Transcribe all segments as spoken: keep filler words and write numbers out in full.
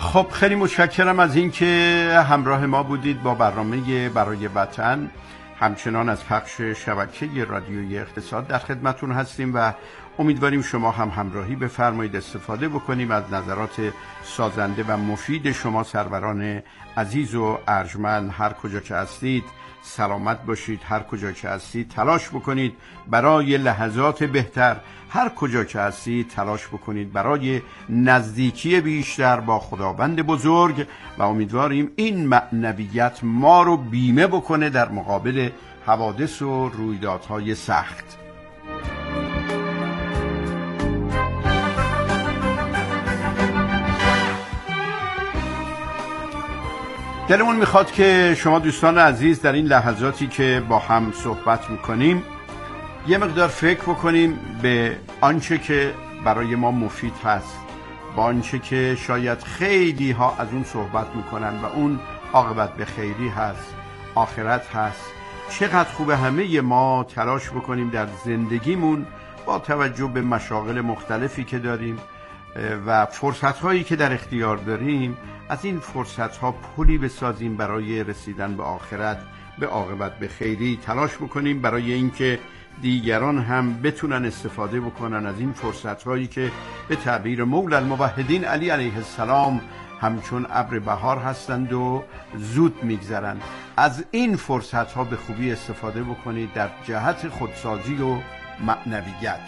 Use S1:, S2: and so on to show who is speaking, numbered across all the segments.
S1: خب خیلی متشکرم از این که همراه ما بودید با برنامه برای وطن. همچنان از پخش شبکه رادیویی اقتصاد در خدمتون هستیم و امیدواریم شما هم همراهی بفرمایید، استفاده بکنیم از نظرات سازنده و مفید شما سروران عزیز و ارجمند. هر کجا که هستید سلامت باشید، هر کجا که هستید تلاش بکنید برای لحظات بهتر، هر کجا که هستید تلاش بکنید برای نزدیکی بیشتر با خداوند بزرگ و امیدواریم این معنویت ما رو بیمه بکنه در مقابل حوادث و رویدادهای سخت. دلمون میخواد که شما دوستان عزیز در این لحظاتی که با هم صحبت میکنیم یه مقدار فکر بکنیم به آنچه که برای ما مفید هست، با آنچه که شاید خیلی ها از اون صحبت میکنن و اون عاقبت به خیری هست، آخرت هست. چقدر خوبه همه ما تلاش بکنیم در زندگیمون با توجه به مشاغل مختلفی که داریم و فرصت‌هایی که در اختیار داریم از این فرصت‌ها پلی بسازیم برای رسیدن به آخرت، به عاقبت به خیری. تلاش بکنیم برای اینکه دیگران هم بتونن استفاده بکنن از این فرصت‌هایی که به تعبیر مولا الموحدین علی علیه السلام همچون ابر بهار هستند و زود میگذرند. از این فرصت‌ها به خوبی استفاده بکنید در جهت خودسازی و معنویت.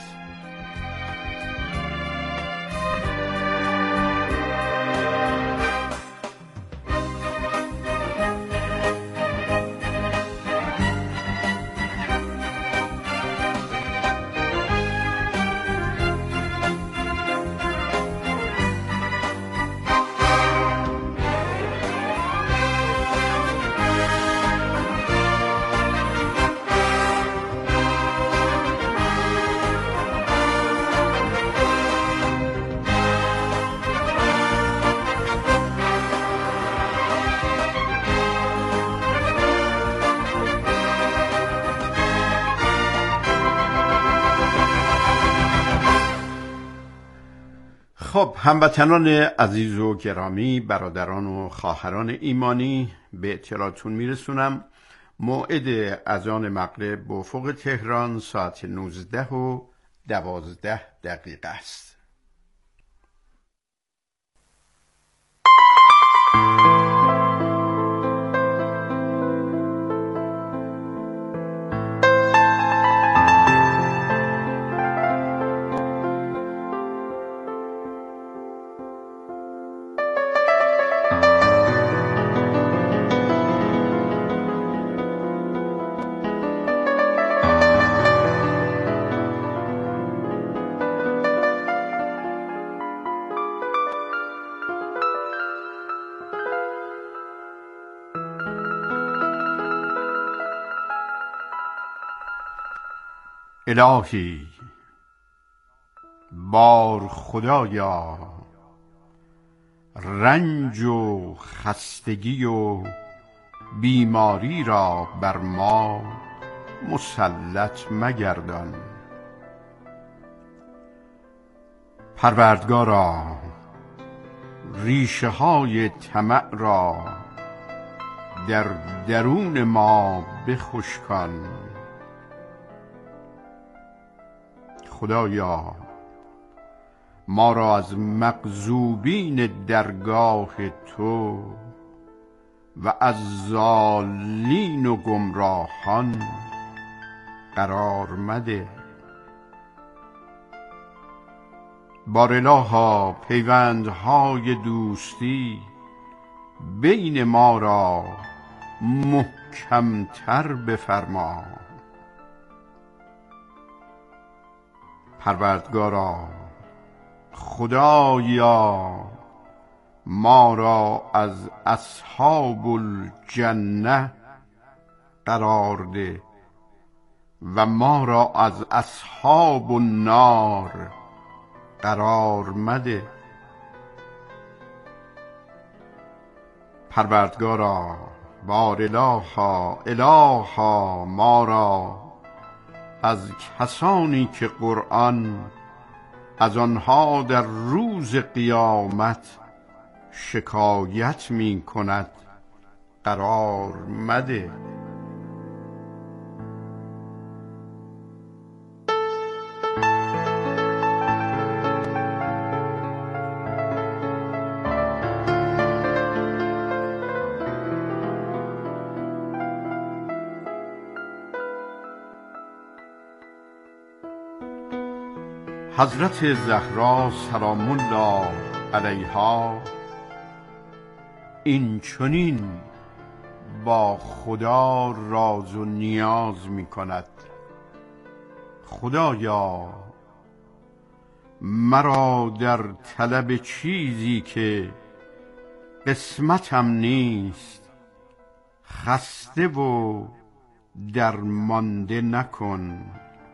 S1: خب هموطنان عزیز و گرامی، برادران و خواهران ایمانی، به اطلاعتون میرسونم موعد اذان مغرب به افق تهران ساعت نوزده و دوازده دقیقه است. الهی بار خدایا، رنج و خستگی و بیماری را بر ما مسلط مگردان. پروردگارا ریشه های طمع را در درون ما بخشکان. خدایا ما را از مغضوبین درگاه تو و از ضالین و گمراهان قرار مده. بار الها پیوندهای دوستی بین ما را محکمتر بفرما. پروردگارا خدایا ما را از اصحاب الجنه قرار ده و ما را از اصحاب النار قرار مده. پروردگارا بار الها الها ما را از کسانی که قرآن از آنها در روز قیامت شکایت می کند قرار مده. حضرت زهرا سلام الله علیها این چنین با خدا راز و نیاز می کند: خدایا مرا در طلب چیزی که قسمتم نیست خسته و درمانده نکن،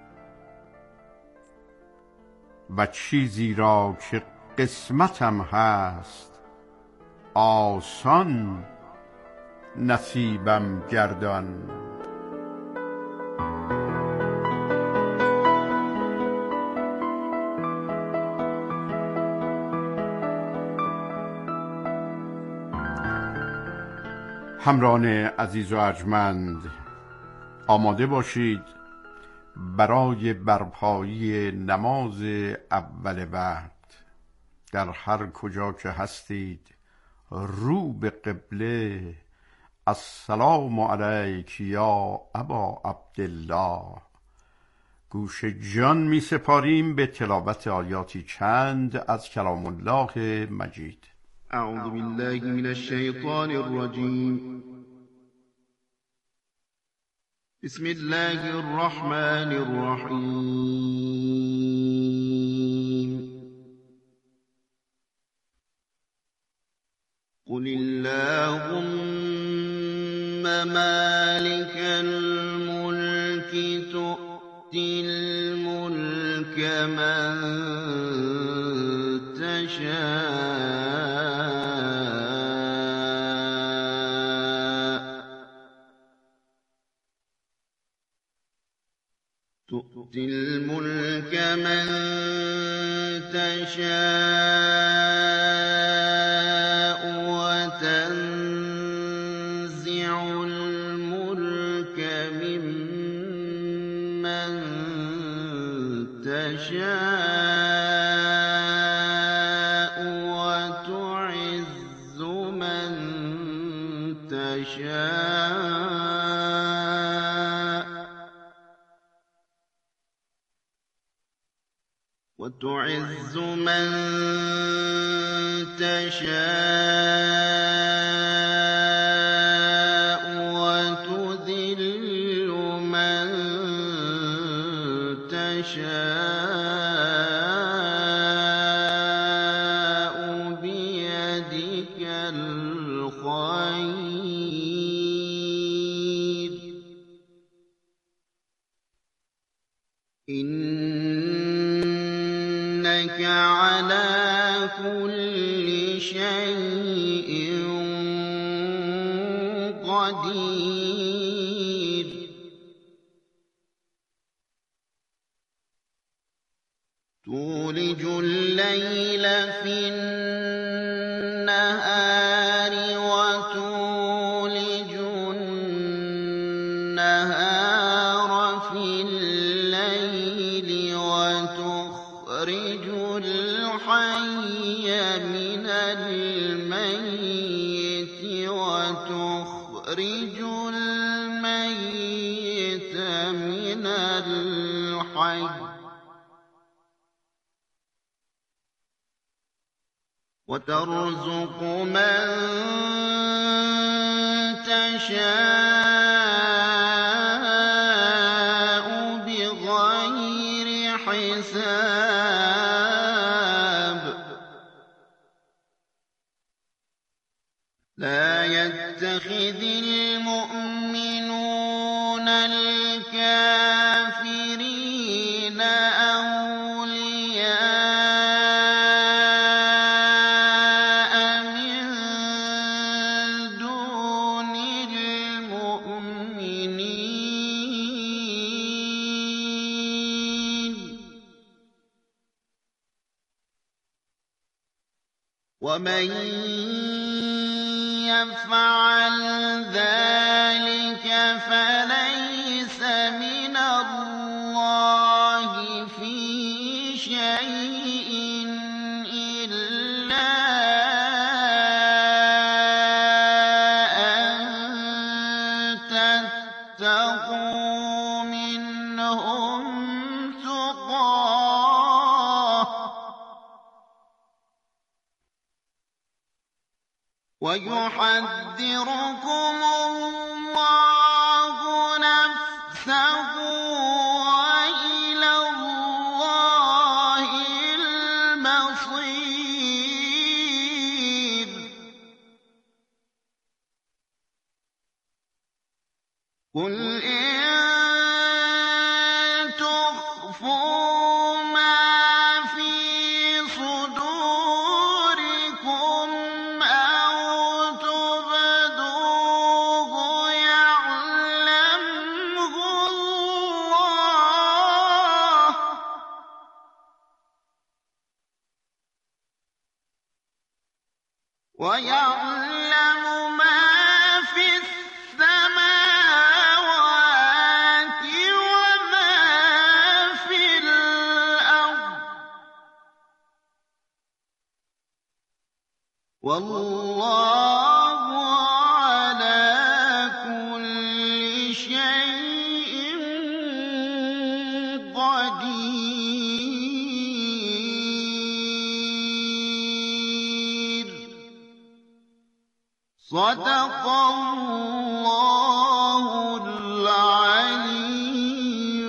S1: و چیزی را که قسمتم هست آسان نصیبم گردان. همراهان عزیز و ارجمند، آماده باشید برای برپایی نماز اول وقت. در هر کجا که هستید رو به قبله: السلام علیک یا ابا عبدالله. گوش جان می سپاریم به تلاوت آیاتی چند از کلام الله مجید.
S2: اعوذ بالله من الشیطان الرجیم. بسم الله الرحمن الرحیم. قل اللهم مالك الملك تؤتي الملك من تشاء تؤتي الملك من تشاء وتنزع الملك ممن تشاء وتعز من تشاء وتعز من تشاء وتذل من تشاء بيدك الخير إنك على كل شيء قدير. تولج الليل في النهار وتولج النهار في الليل وتخرج الحي من الميت وتخرج الميت من الحي وترزق من تشاء بغير حساب. لا يتخذ المؤمنون الكافرين أولياء من دون المؤمنين ومن يفعل ذلك فليس من الله في شيء إلا أن تتقوا منهم تقاه ويحذركم الله نفسه وإلى الله المصير قل إن تخفوا ما في صدوركم أو تبدوه يعلمه الله ويعلم ما في السماوات وما في الأرض والله على كل شيء قدير صدق الله العلي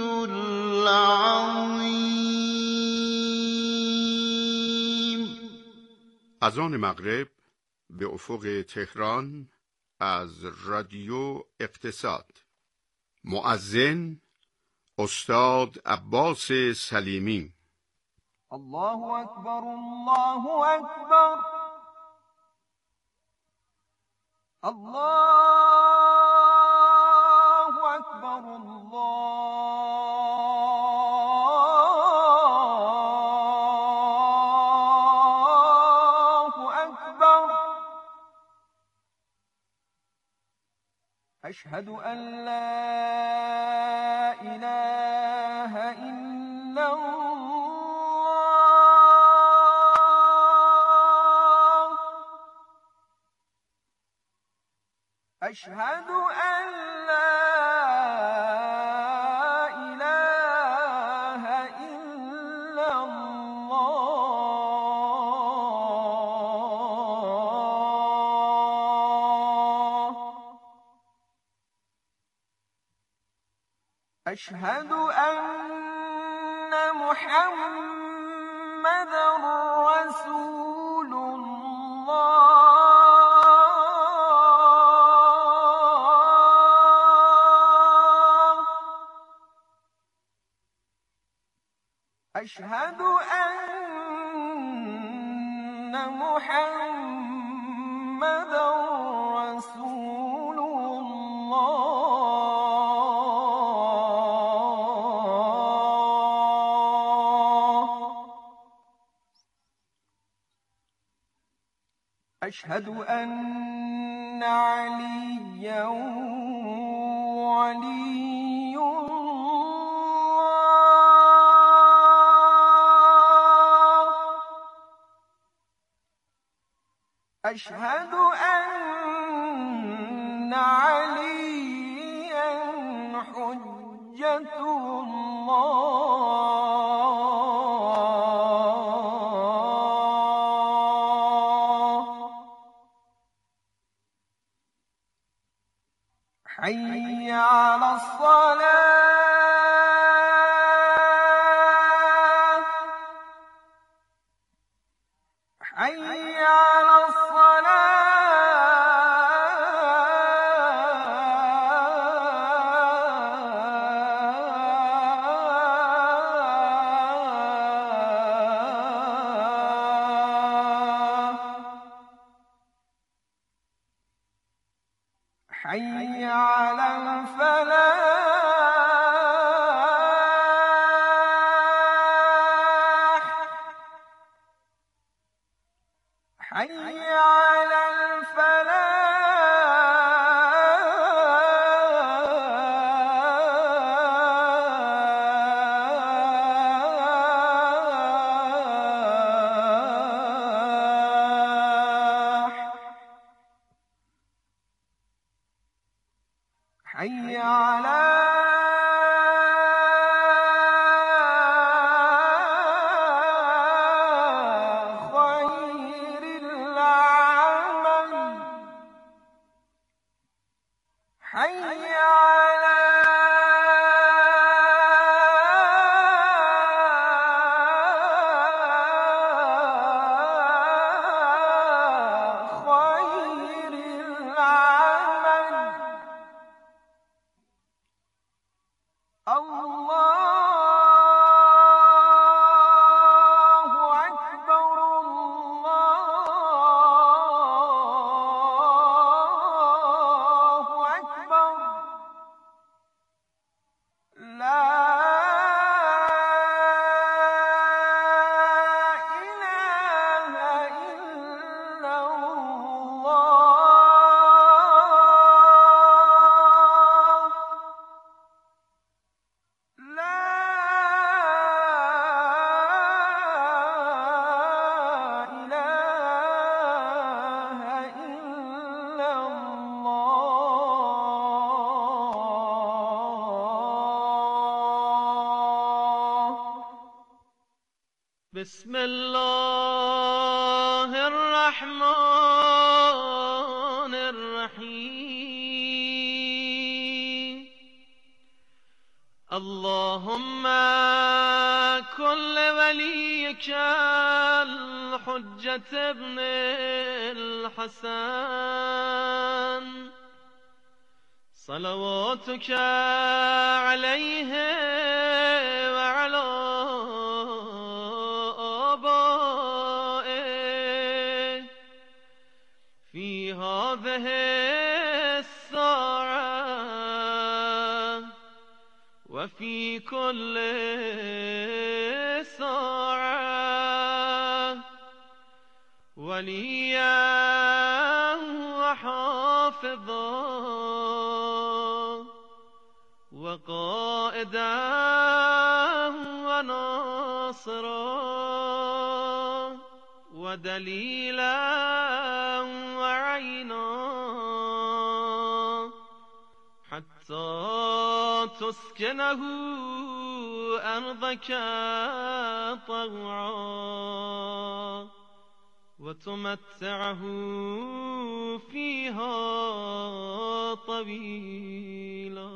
S2: العظيم.
S1: اذان مغرب به افق تهران از رادیو اقتصاد. مؤذن استاد عباس سلیمی.
S3: الله اکبر الله اکبر الله اکبر الله اکبر اشهد ان لا اله الا الله أشهد أن لا إله إلا الله أشهد أن محمدًا رسول الله أشهد أن محمدًا رسول الله أشهد أن عليًّا ولي الله أشهد أن عليًّا حجة الله حي على الصلاة حي على الصلاة حي على الفلاح حي على الفلاح حي على خير العمل حي على خير العمل الله أكبر الله أكبر لا إله إلا الله لا إله إلا الله بسم الله الرحمن الرحيم اللهم كن لوليك الحجة ابن الحسن صلواتك عليه وعلى آبائه في هذه الساعة وفي كل ساعة وليا وحافظا وقائدا وناصرا ودليلا وعينا حتى تسكنه أرضك طوعا وتمتعه فيها طويلا.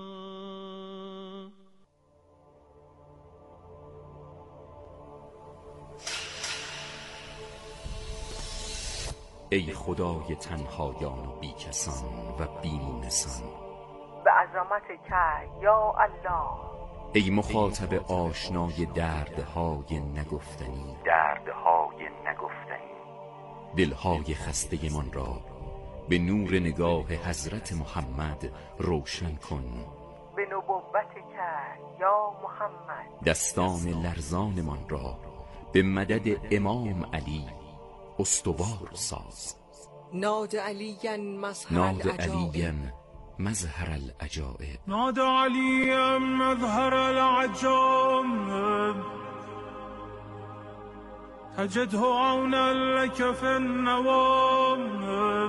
S4: ای خدای تنهایان و بیکسان و بیمونسان،
S5: به عظمتک یا الله.
S4: ای مخاطب آشنای دردهای نگفتنی
S6: دردهای نگفتنی
S4: دلهای خسته من را به نور نگاه حضرت محمد روشن کن.
S5: به نبوتک یا محمد
S4: دستان لرزان من را به مدد امام علی استوار ساز.
S7: ناد علیاً مظهر
S4: ناد
S7: العجائب
S4: علیاً مظهر العجائب
S8: نادى عليا مظهر العجائب تجده عونا لك في النوائب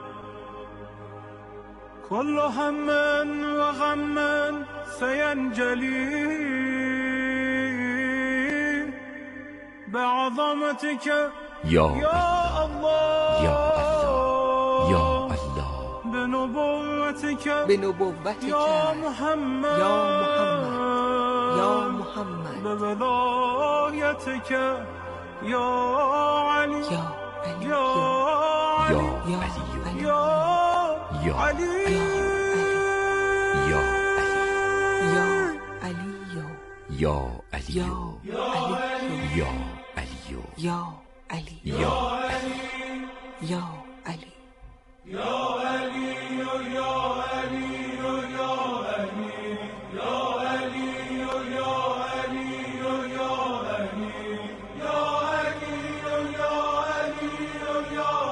S8: كل هم وغم سينجلي بعظمتك
S4: یا
S8: يا الله
S4: یا الله یا الله
S8: بنبوتك
S7: به نبوتک
S8: يا محمد
S7: یا محمد یا محمد
S8: بولايتك يا علي
S7: یا علی
S8: يا
S4: یا
S8: علي
S7: یا
S4: علی
S7: علی
S8: يا
S4: یا
S8: علي
S4: یا
S7: یا علی
S4: یا علی
S7: یا
S4: یا علی
S7: یا علی
S4: یا
S7: یا علی
S8: يا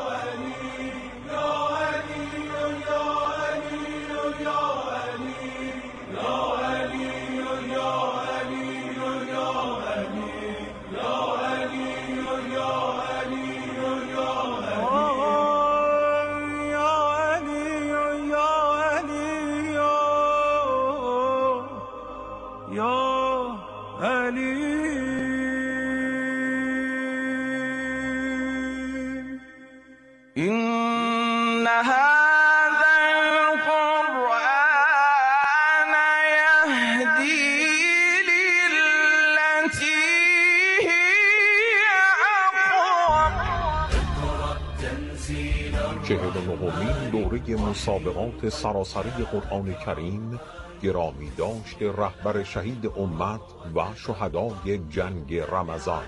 S9: چهل و نهمین دوره مسابقات سراسری قرآن کریم گرامی داشت رهبر شهید امت و شهدای جنگ رمضان.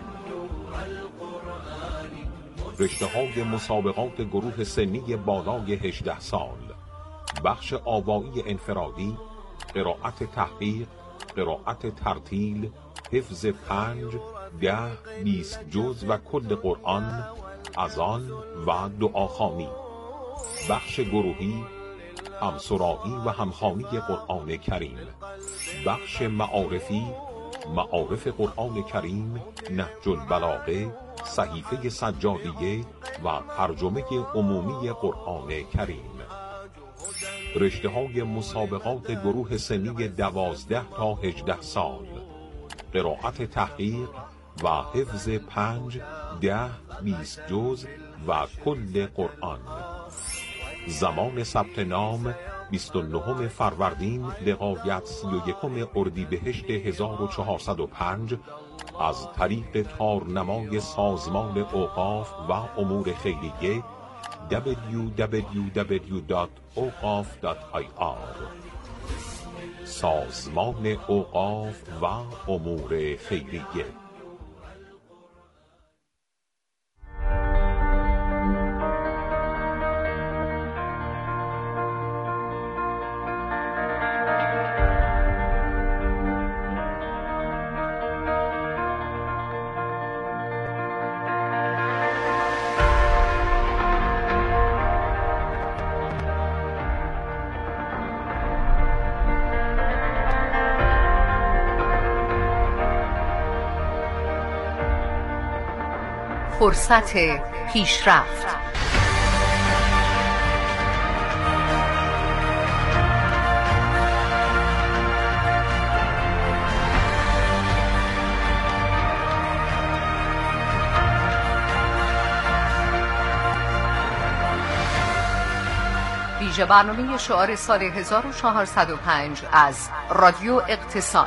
S9: رشته‌های مسابقات گروه سنی بالای هجده سال، بخش آوایی انفرادی، قرائت تحقیق، قرائت ترتیل، حفظ پنج، ده، بیست جز و کل قرآن، اذان و دعاخوانی. بخش گروهی، همسرایی و همخوانی قرآن کریم. بخش معارفی، معارف قرآن کریم، نهج البلاغه، صحیفه سجادیه و ترجمه عمومی قرآن کریم. رشته های مسابقات گروه سنی دوازده تا هجده سال، قرائت تحقیق و حفظ پنج، ده، بیست جز و کل قرآن. زمان ثبت نام بیست و نهم فروردین لغایت سی و یکم اردیبهشت هزار و چهارصد و پنج از طریق تارنمای سازمان اوقاف و امور خیریه دبلیو دبلیو دبلیو دات اوقاف دات آی آر. سازمان اوقاف و امور خیریه.
S10: فرصت پیشرفت. ویژه برنامه شعار سال هزار و چهارصد و پنج از رادیو اقتصاد.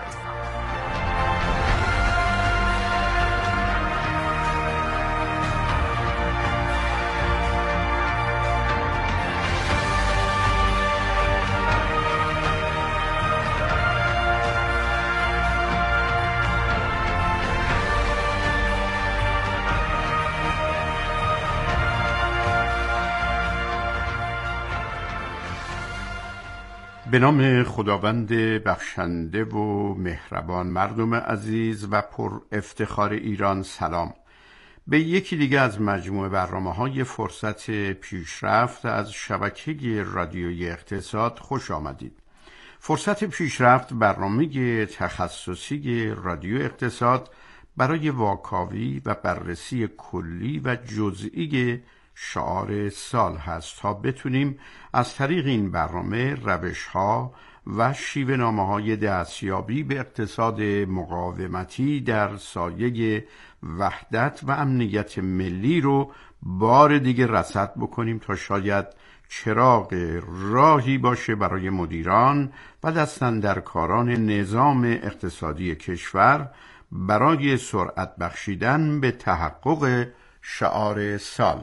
S1: به نام خداوند بخشنده و مهربان. مردم عزیز و پر افتخار ایران، سلام. به یکی دیگه از مجموعه برنامه‌های فرصت پیشرفت از شبکه رادیوی اقتصاد خوش آمدید. فرصت پیشرفت برنامه تخصصی رادیو اقتصاد برای واکاوی و بررسی کلی و جزئی شعار سال هست تا بتونیم از طریق این برنامه روش‌ها و شیوه‌نامه‌های دستیابی به اقتصاد مقاومتی در سایه وحدت و امنیت ملی رو بار دیگه رصد بکنیم تا شاید چراغ راهی باشه برای مدیران و دستاندرکاران نظام اقتصادی کشور برای سرعت بخشیدن به تحقق شعار سال.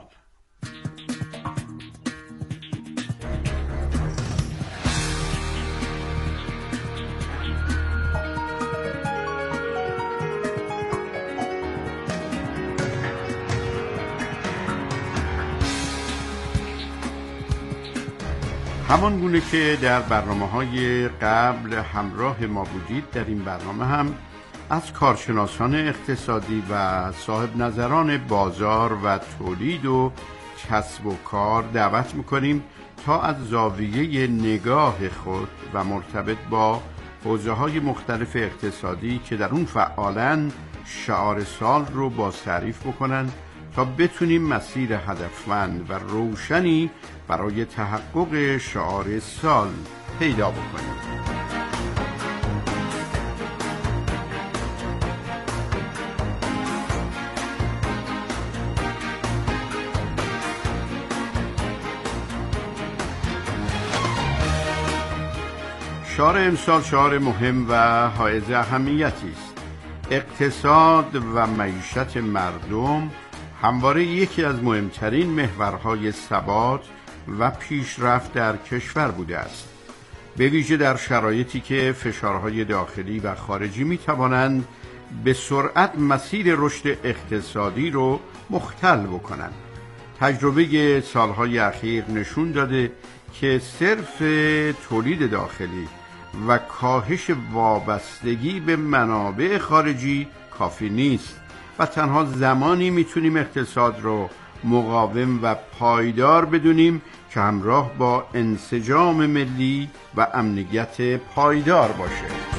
S1: همان گونه که در برنامه‌های قبل همراه ما بودید، در این برنامه هم از کارشناسان اقتصادی و صاحب نظران بازار و تولید و کسب و کار دعوت می‌کنیم تا از زاویه نگاه خود و مرتبط با حوزه‌های مختلف اقتصادی که در اون فعالن شعار سال رو باز تعریف بکنن تا بتونیم مسیر هدفمند و روشنی برای تحقق شعار سال پیدا بکنیم. شعار امسال شعار مهم و حائز اهمیتی است. اقتصاد و معیشت مردم همواره یکی از مهمترین محورهای ثبات و پیشرفت در کشور بوده است، به ویژه در شرایطی که فشارهای داخلی و خارجی می توانند به سرعت مسیر رشد اقتصادی رو مختل بکنند. تجربه سالهای اخیر نشون داده که صرف تولید داخلی و کاهش وابستگی به منابع خارجی کافی نیست و تنها زمانی میتونیم اقتصاد رو مقاوم و پایدار بدونیم که همراه با انسجام ملی و امنیت پایدار باشه.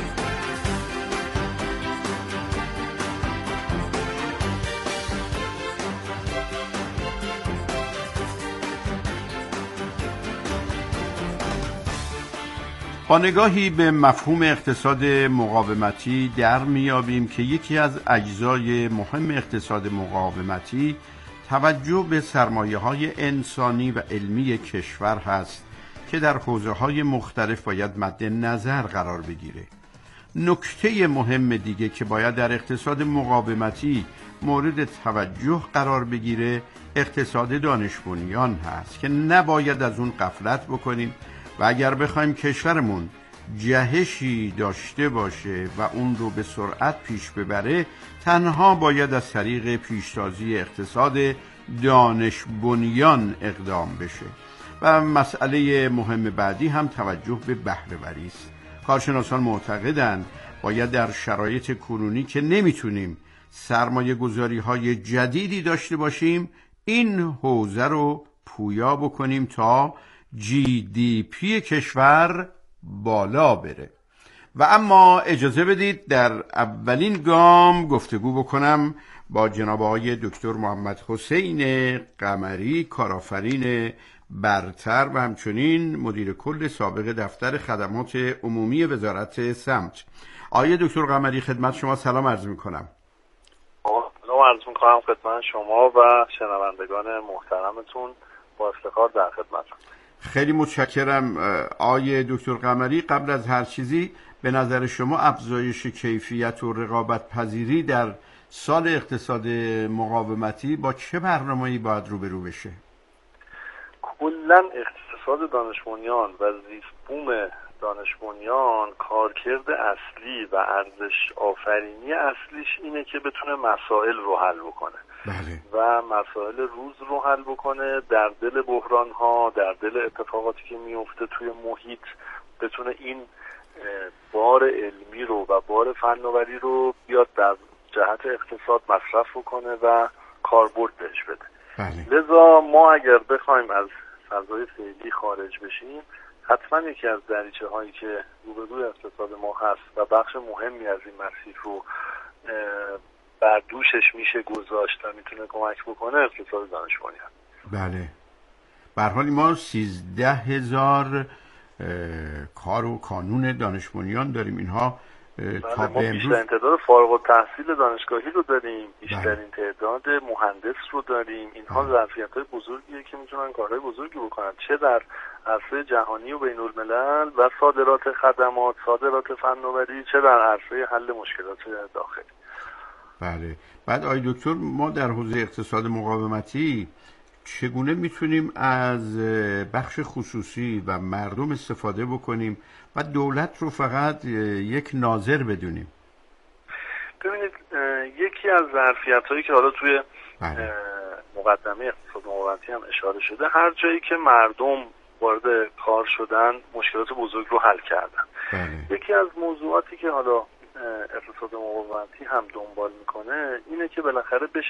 S1: با نگاهی به مفهوم اقتصاد مقاومتی در میابیم که یکی از اجزای مهم اقتصاد مقاومتی توجه به سرمایه‌های انسانی و علمی کشور هست که در حوزه‌های مختلف باید مد نظر قرار بگیره. نکته مهم دیگه که باید در اقتصاد مقاومتی مورد توجه قرار بگیره اقتصاد دانش بنیان هست که نباید از اون غفلت بکنیم و اگر بخوایم کشورمون جهشی داشته باشه و اون رو به سرعت پیش ببره تنها باید از طریق پیشتازی اقتصاد دانش بنیان اقدام بشه. و مسئله مهم بعدی هم توجه به بهره‌وری است. کارشناسان معتقدند باید در شرایط کنونی که نمیتونیم سرمایه گذاری های جدیدی داشته باشیم این حوزه رو پویا بکنیم تا جی دی پی کشور بالا بره. و اما اجازه بدید در اولین گام گفتگو بکنم با جناب آقای دکتر محمد حسین قمری، کارآفرین برتر و همچنین مدیر کل سابق دفتر خدمات عمومی وزارت سمت. آقای دکتر قمری خدمت شما سلام عرض میکنم.
S11: سلام عرض میکنم خدمت شما و شنوندگان محترمتون، با افتخار در خدمتتون.
S1: خیلی متشکرم آقای دکتر قمری. قبل از هر چیزی به نظر شما افزایش کیفیت و رقابت پذیری در سال اقتصاد مقاومتی با چه برنامه‌ای باید روبرو بشه؟
S11: کلاً اقتصاد دانش بنیان و زیست بوم دانش بنیان کارکرد اصلی و ارزش آفرینی اصلیش اینه که بتونه مسائل رو حل بکنه.
S1: بله.
S11: و مسائل روز رو حل بکنه، در دل بحران ها، در دل اتفاقاتی که میفته توی محیط بتونه این بار علمی رو و بار فناوری رو بیاد در جهت اقتصاد مصرف بکنه و کاربرد بهش بده.
S1: بله.
S11: لذا ما اگر بخوایم از فضای فعلی خارج بشیم حتما یکی از دریچه هایی که روبروی اقتصاد ما هست و بخش مهمی از این مسیر رو بر دوشش میشه گذاشت و میتونه کمک بکنه اقتصاد دانش بنیان.
S1: بله. به هر حال ما سیزده هزار کار و کانون دانش بنیان داریم. اینها تا
S11: ما
S1: به امروز
S11: بیشترین تعداد فارغ التحصیل دانشگاهی رو داریم، بیشترین
S1: بله.
S11: تعداد مهندس رو داریم. اینها ظرفیت‌های بزرگیه که میتونن کارهای بزرگی بکنن، چه در عرصه جهانی و بین الملل و صادرات خدمات، صادرات فناوری، چه در عرصه حل مشکلات داخلی.
S1: بله. بعد آقای دکتر ما در حوزه اقتصاد مقاومتی چگونه میتونیم از بخش خصوصی و مردم استفاده بکنیم و دولت رو فقط یک ناظر بدونیم؟
S11: ببینید یکی از ظرفیت‌هایی که حالا توی
S1: بله.
S11: مقدمه اقتصاد مقاومتی هم اشاره شده، هر جایی که مردم وارد کار شدن مشکلات بزرگ رو حل کردن.
S1: بله.
S11: یکی از موضوعاتی که حالا اقتصاد مقاومتی هم دنبال میکنه اینه که بالاخره بشه